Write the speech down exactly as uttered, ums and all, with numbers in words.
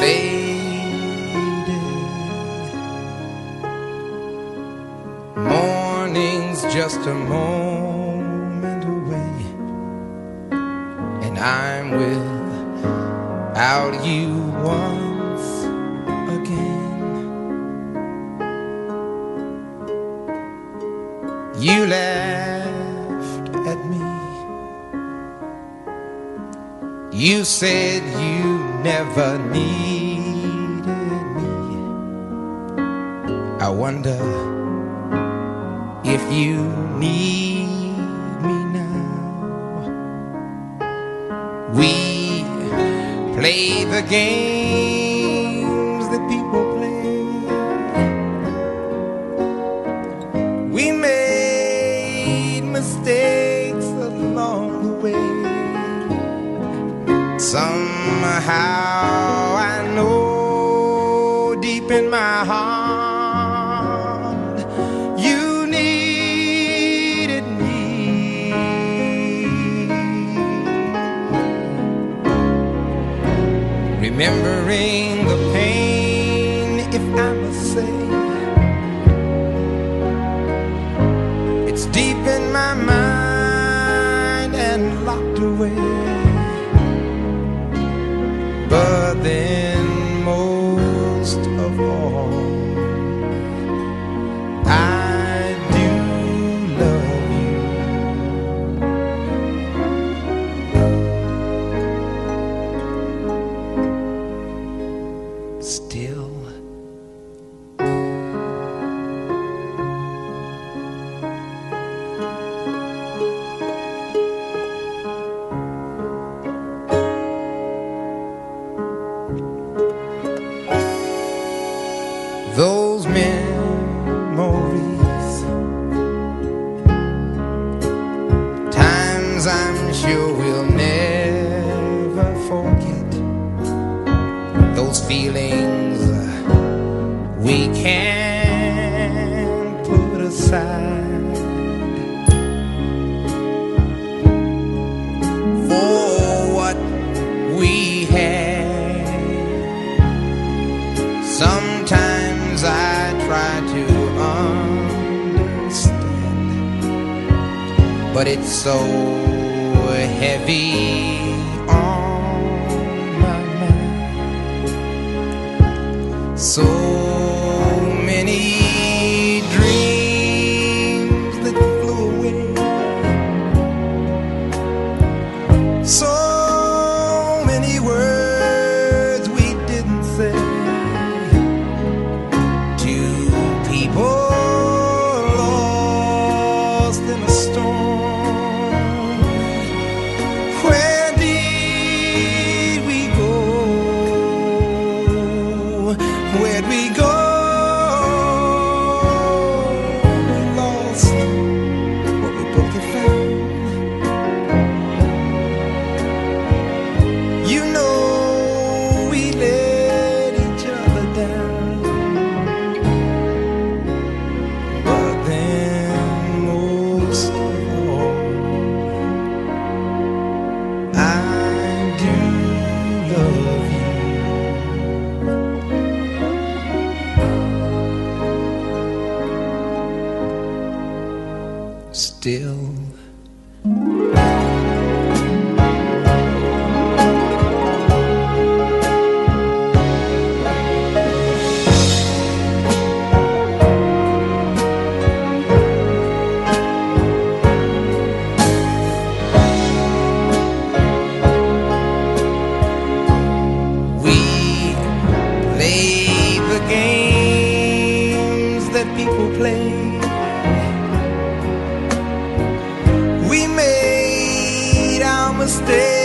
faded. Morning's just a moment away, and I'm without you once again. You laughed at me. You said you never needed me. I wonder if you need me now. We play the games that people play. We made mistakes along the way. Somehow I know deep in my heart you needed me. Remembering the pain, if I must say, it's deep in my mind and locked away. But then most of all, I do love you. Still. Those memories, times I'm sure we'll never forget. Those feelings we can't put aside. For what we had, sometimes I try to understand, but it's so heavy on my mind. So many dreams that flew away. So many words we didn't say. People lost in a storm. Where did we go? Where'd we go? We lost what we both had found. You know we let each other down. Still. We play the games that people play. We made our mistakes